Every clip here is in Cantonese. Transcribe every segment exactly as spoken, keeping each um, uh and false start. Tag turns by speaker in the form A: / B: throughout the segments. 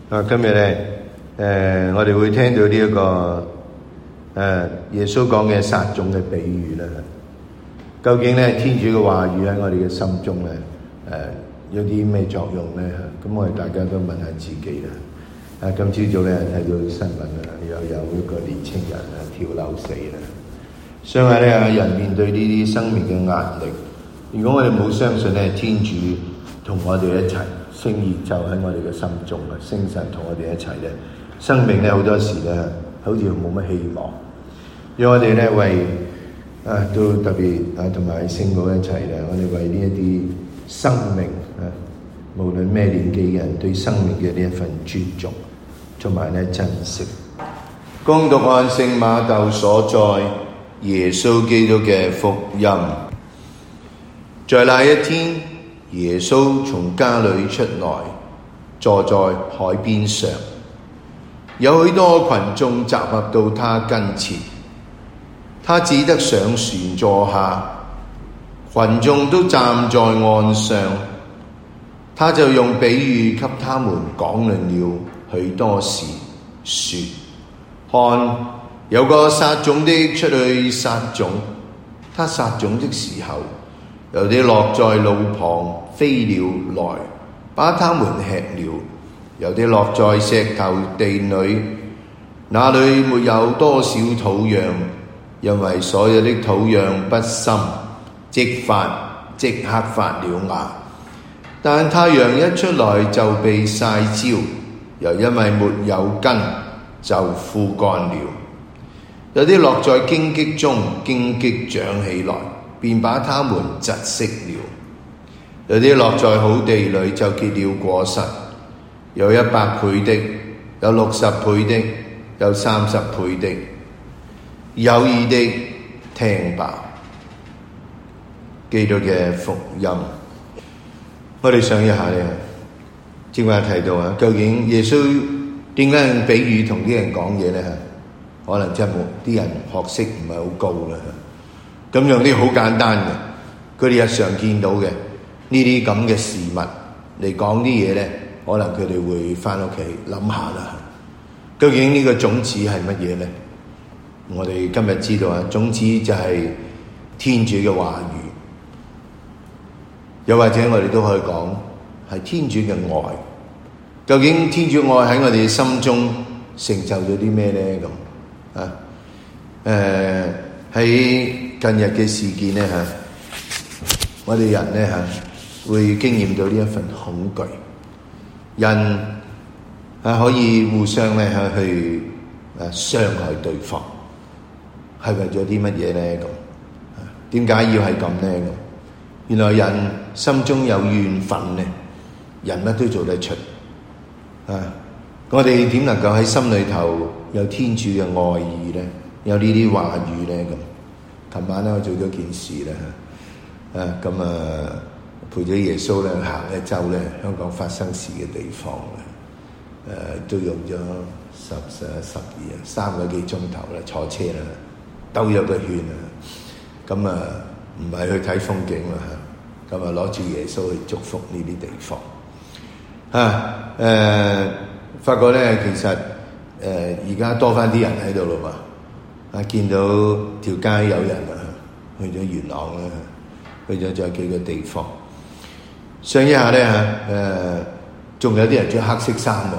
A: 啊，今日咧，誒、呃，我哋會聽到呢、這、一個誒、呃、耶穌講嘅撒種嘅比喻啦。究竟咧天主嘅話語喺我哋嘅心中咧，誒、呃、有啲咩作用咧？咁我哋大家都問下自己啦。啊，今朝早咧睇到新聞啊，又有一個年青人啊跳樓死啦。相信咧，人面對呢啲生命嘅壓力，如果我哋冇相信咧，天主同我哋一齊。聖言就喺我哋嘅心中啊！聖神同我哋一齊咧，生命咧好多時咧，好似冇乜希望。讓我哋咧為啊，都特別啊，同埋聖母一齊咧，我哋為呢一啲生命啊，無論咩年紀嘅人，對生命嘅呢一份尊重，同埋咧珍惜。恭讀按聖瑪竇所載耶穌基督嘅福音，在那一天。耶穌從家裏出來，坐在海邊上，有許多群眾集合到他跟前，他只得上船坐下，群眾都站在岸上，他就用比喻給他們講論了許多事，說：看，有個撒種的出去撒種，他撒種的時候，有啲落在路旁，飛鳥來把它們吃了；有啲落在石頭地裏，那裏沒有多少土壤，因為所有的土壤不深，即發即刻發了芽。但太陽一出來就被曬焦，又因為沒有根，就枯乾了。有啲落在荊棘中，荊棘長起來，便把它們窒息了。有啲落在好地裏，就結了果實，有一百倍的，有六十倍的，有三十倍的。有耳的聽吧。基督嘅福音，我哋想一下咧，正話提到啊，究竟耶穌點解用比喻同啲人講嘢咧？可能真係冇啲人學識唔係好高啦。咁用啲好簡單嘅，佢哋日常見到嘅呢啲咁嘅事物嚟講啲嘢咧，可能佢哋會返屋企諗下啦。究竟呢個種子係乜嘢咧？我哋今日知道啊，種子就係天主嘅話語，又或者我哋都可以講係天主嘅愛。究竟天主愛喺我哋心中成就咗啲咩咧？咁啊，誒、呃、喺近日嘅事件咧嚇，我哋人咧嚇會經驗到呢一份恐懼，人啊可以互相咧嚇去誒傷害對方，係為咗啲乜嘢咧？咁點解要係咁咧？咁原來人心中有怨憤咧，人乜都做得出啊！我哋點能夠喺心裏頭有天主嘅愛意咧？有呢啲話語咧？咁琴晚咧我做咗件事咧，啊咁啊陪咗耶穌咧行一周咧香港發生事嘅地方咧，誒、啊、都用咗十十十二三個幾鐘頭啦，坐車啦，兜咗個圈啊，咁啊唔係去睇風景啦，咁啊攞住耶穌去祝福呢啲地方，啊誒、啊、發覺咧其實誒而家多翻啲人喺度咯嘛。啊！見到條街有人啊，去咗元朗啦，去咗再幾個地方。想一下咧嚇，誒，仲有啲人着黑色衫喎。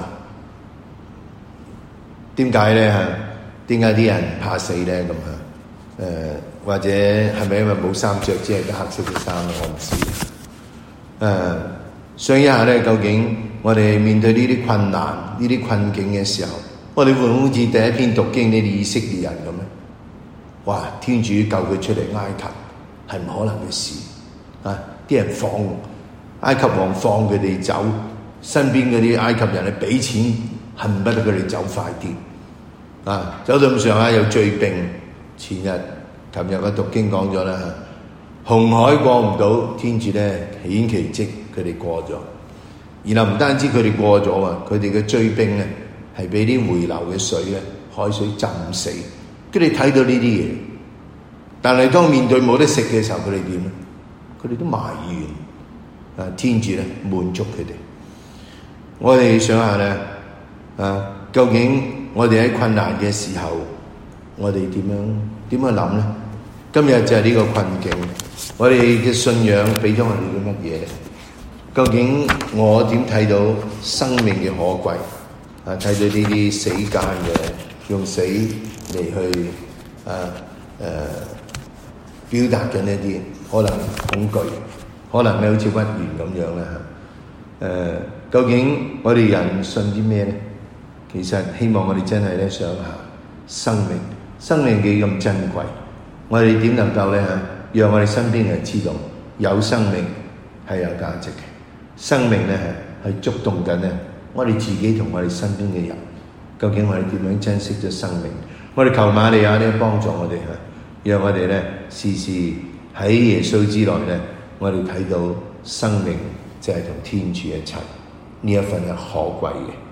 A: 點解咧嚇？點解啲人怕死咧咁啊？誒，或者係咪因為冇衫着，只係得黑色嘅衫咧？我唔知。誒，想一下咧，究竟我哋面對呢啲困難、呢啲困境嘅時候，我哋會唔會好似第一篇讀經呢啲以色列人咁咧？哇！天主救佢出嚟埃及係唔可能嘅事啊！啲人放埃及王放佢哋走，身邊嗰啲埃及人係俾錢，恨不得佢哋走快啲啊！走到咁上下有追兵，前日、琴日嘅讀經講咗啦，紅海過唔到，天主咧顯奇蹟，佢哋過咗。然後唔單止佢哋過咗啊，佢哋嘅追兵咧係俾啲回流嘅水咧，海水浸死。佢哋睇到呢啲嘢，但係當面對冇得食嘅時候，佢哋點咧？佢哋都埋怨啊！天主咧滿足佢哋。我哋想下咧， 啊，究竟我哋喺困難嘅時候，我哋點樣點去諗咧？今日就係呢個困境，我哋嘅信仰俾咗我哋啲乜嘢？究竟我點睇到生命嘅可貴？啊，睇到呢啲死間嘅，用死嚟去啊誒、呃、表達緊一啲可能恐懼，可能咧好似屈原咁樣啦嚇。誒、呃，究竟我哋人信啲咩咧？其實希望我哋真係咧想下生命，生命幾咁珍貴，我哋點能夠咧嚇讓我哋身邊嘅人知道有生命係有價值嘅，生命咧係係觸動緊咧我哋自己同我哋身邊嘅人，究竟我哋點樣珍惜咗生命？我哋求瑪利亞咧幫助我哋嚇，讓我哋咧時時喺耶穌之內咧，我哋睇到生命就係同天主一齊，呢一份係可貴嘅。